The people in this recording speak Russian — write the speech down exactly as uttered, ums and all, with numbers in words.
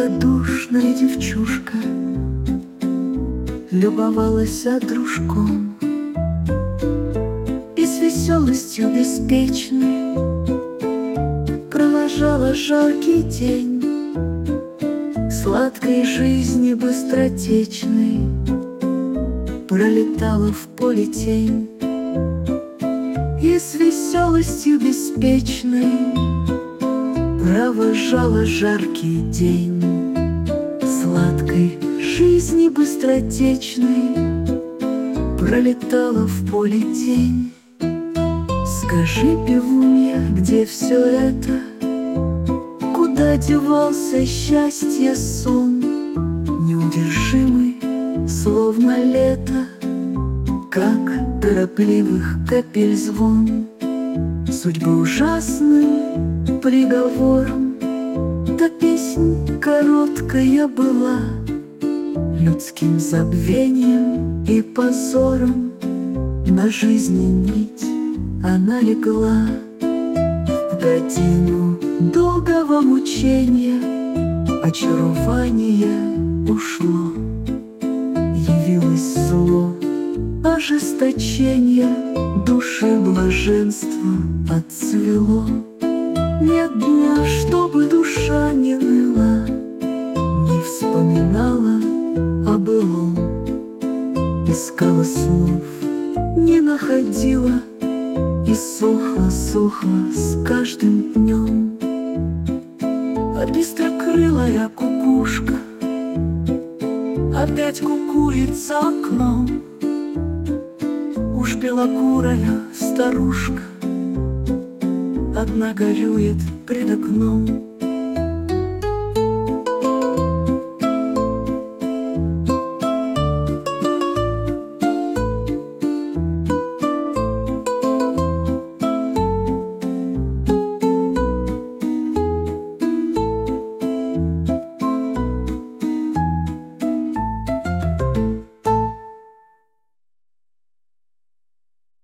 Добродушная девчушка любовалась дружком и с веселостью беспечной провожала жаркий день сладкой жизни быстротечной. Пролетала в поле тень и с веселостью беспечной провожала жаркий день сладкой жизни быстротечной. Пролетала в поле тень. Скажи, певунья, где все это? Куда девался счастье сон? Неудержимый, словно лето, как торопливых капель звон. Судьбы ужасным приговором, да песнь короткая была, людским забвением и позором на жизни нить она легла. В годину долгого мучения очарование ушло, явилось зло ожесточение, души блаженства отцвело. Нет дня, чтобы душа не ныла, не вспоминала о былом, искала слов, не находила, и сохла, сохла с каждым днем. А быстрокрылая кукушка опять кукует за окном. Уж белокурая старушка одна горюет пред окном.